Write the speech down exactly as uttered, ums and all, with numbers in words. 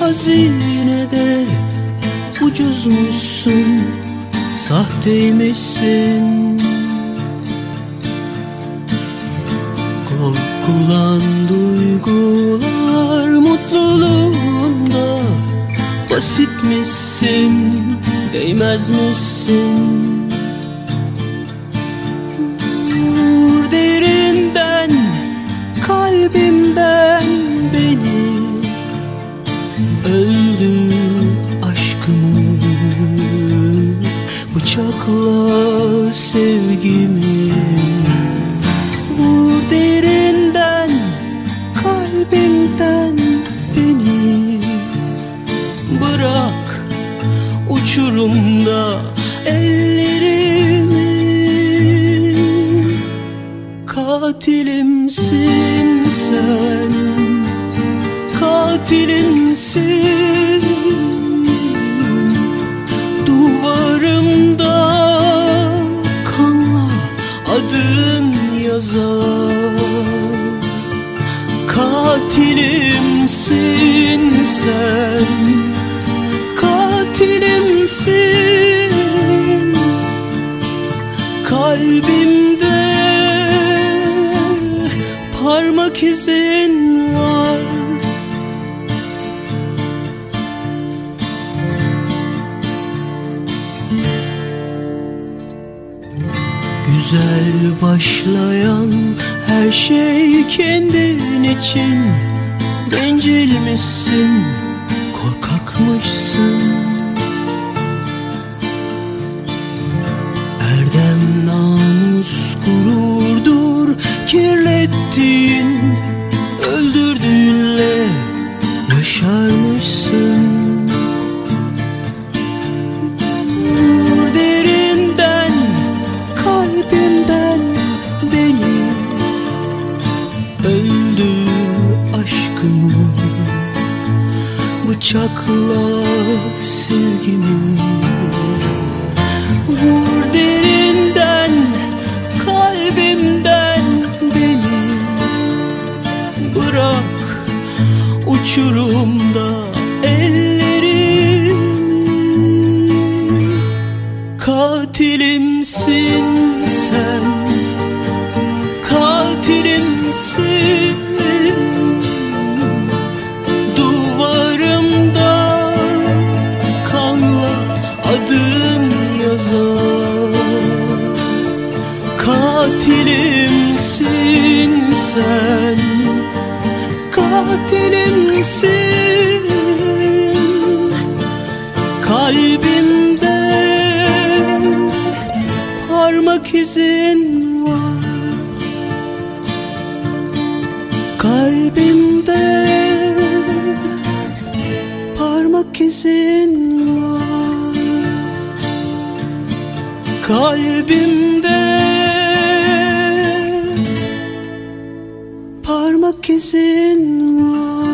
hazinede ucuzmuşsun, sahteymişsin. Korkulan duygular mutluluğunda basitmişsin, değmezmişsin. Vur derinden, kalbimden beni, öldür aşkımı, bıçakla sevgimi. Vur derinden, kalbimden beni, bırak uçurumda ellerimi. Katilimsin sen, katilimsin. Duvarımda kanla adın yazar. Katilimsin sen, katilimsin. Kalbimde parmak izin var. Güzel başlayan her şey kendin için. Bencilmişsin, korkakmışsın. Erdem, namus, gururdur kirlettiğin. Öldürdüğünle yaşarmışsın. Vur derinden, kalbimden beni, öldür aşkımı, bıçakla sevgimi. Vur derinden, kalbimden beni, bırak uçurumda ellerimi. Katilimsin sen, katilimsin. Duvarımda kanla adın yazar. Katilimsin sen, katilimsin. Kalbimde parmak izin var. Kalbimde parmak izin var. Kalbimde parmak izin var.